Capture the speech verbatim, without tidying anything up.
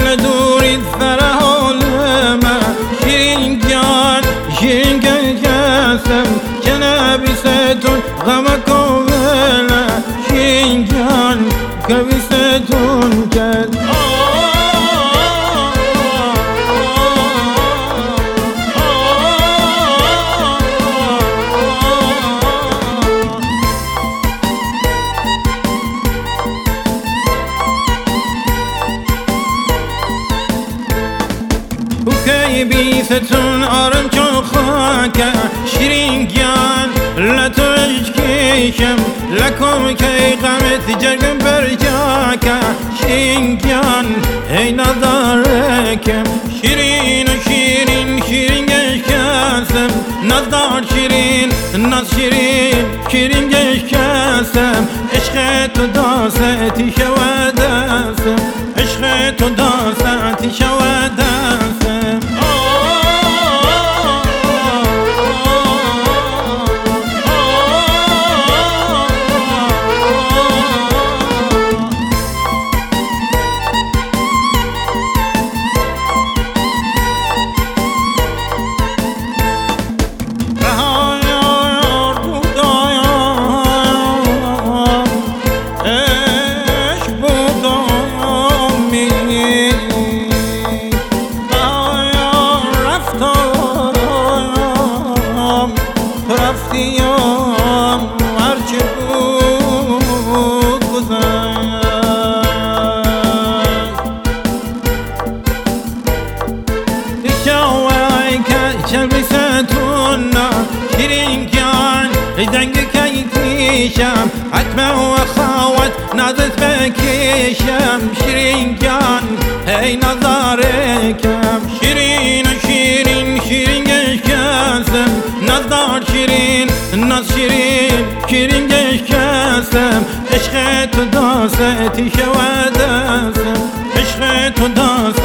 لدورید فرحالمه شیرین جان شیرین کسم کنبیستون غم کوله شیرین جان کنبیستون کد کی بیستون آرم چون خاکه شیرین جان لطوش کشم لکم کی غمت جرگم بر جاکه شیرین جان ای نظارکم شیرین و شیرین شیرین گشکسم نزدار شیرین نز شیرین شیرین گشکسم عشق تو داستی شودستم عشق تو داستی شودستم رفتیم هرچه بود گذشت شوای که شلبیستون شیرین جان دنگ کی تیشم حتما و خواهد نازت بکشم شیرین جان ای نظارکم شیرین و شیرین شیرین گشکسم نزدار شیرین نز شیرین شیرین گشکسم عشق تو داستی شودستم عشق تو داستی